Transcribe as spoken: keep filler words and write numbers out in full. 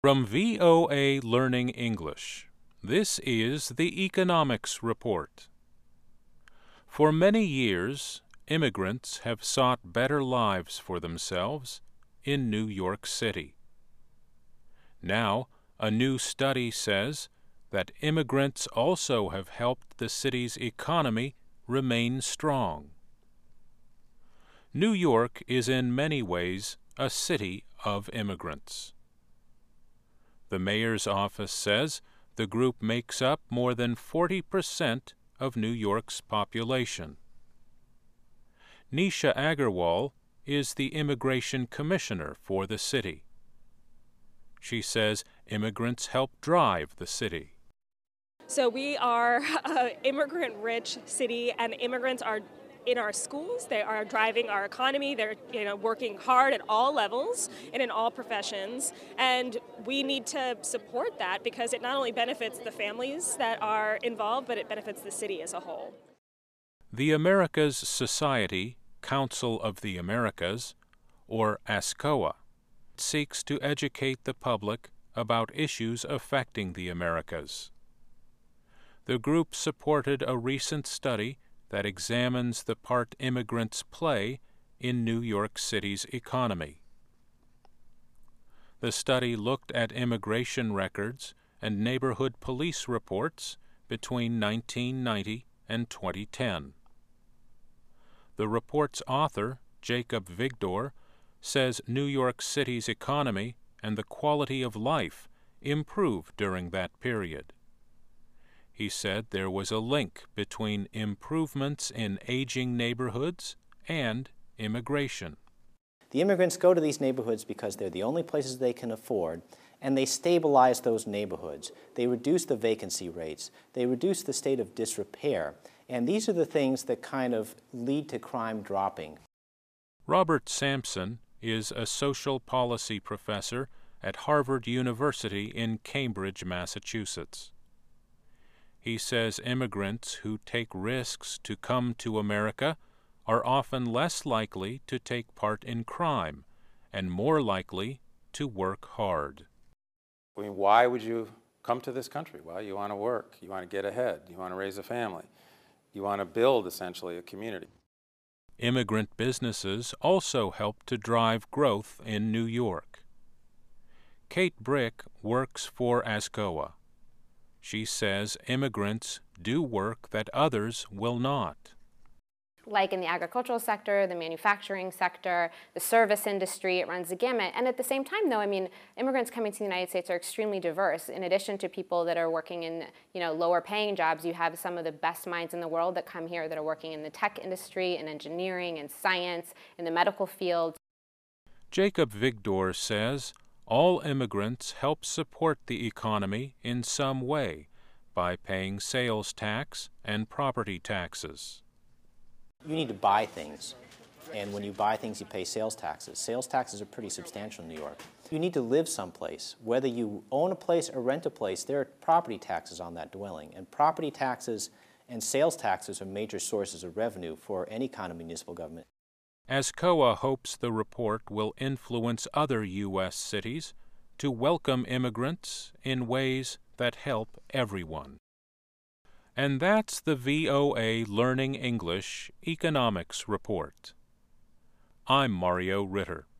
From V O A Learning English, this is the Economics Report. For many years, immigrants have sought better lives for themselves in New York City. Now, a new study says that immigrants also have helped the city's economy remain strong. New York is in many ways a city of immigrants. The mayor's office says the group makes up more than forty percent of New York's population. Nisha Agarwal is the immigration commissioner for the city. She says immigrants help drive the city. So we are an immigrant-rich city, and immigrants are in our schools. They are driving our economy. They're you know working hard at all levels and in all professions, and we need to support that because it not only benefits the families that are involved, but it benefits the city as a whole. The Americas Society Council of the Americas, or ASCOA, seeks to educate the public about issues affecting the Americas. The group supported a recent study that examines the part immigrants play in New York City's economy. The study looked at immigration records and neighborhood police reports between nineteen ninety and twenty ten. The report's author, Jacob Vigdor, says New York City's economy and the quality of life improved during that period. He said there was a link between improvements in aging neighborhoods and immigration. The immigrants go to these neighborhoods because they're the only places they can afford, and they stabilize those neighborhoods. They reduce the vacancy rates. They reduce the state of disrepair. And these are the things that kind of lead to crime dropping. Robert Sampson is a social policy professor at Harvard University in Cambridge, Massachusetts. He says immigrants who take risks to come to America are often less likely to take part in crime and more likely to work hard. I mean, why would you come to this country? Well, you want to work, you want to get ahead, you want to raise a family, you want to build, essentially, a community. Immigrant businesses also help to drive growth in New York. Kate Brick works for ASCOA. She says immigrants do work that others will not. Like in the agricultural sector, the manufacturing sector, the service industry, it runs the gamut. And at the same time, though, I mean, immigrants coming to the United States are extremely diverse. In addition to people that are working in, you know, lower paying jobs, you have some of the best minds in the world that come here that are working in the tech industry, in engineering, in science, in the medical field. Jacob Vigdor says all immigrants help support the economy in some way by paying sales tax and property taxes. You need to buy things, and when you buy things, you pay sales taxes. Sales taxes are pretty substantial in New York. You need to live someplace. Whether you own a place or rent a place, there are property taxes on that dwelling, and property taxes and sales taxes are major sources of revenue for any kind of municipal government. ASCOA hopes the report will influence other U S cities to welcome immigrants in ways that help everyone. And that's the V O A Learning English Economics Report. I'm Mario Ritter.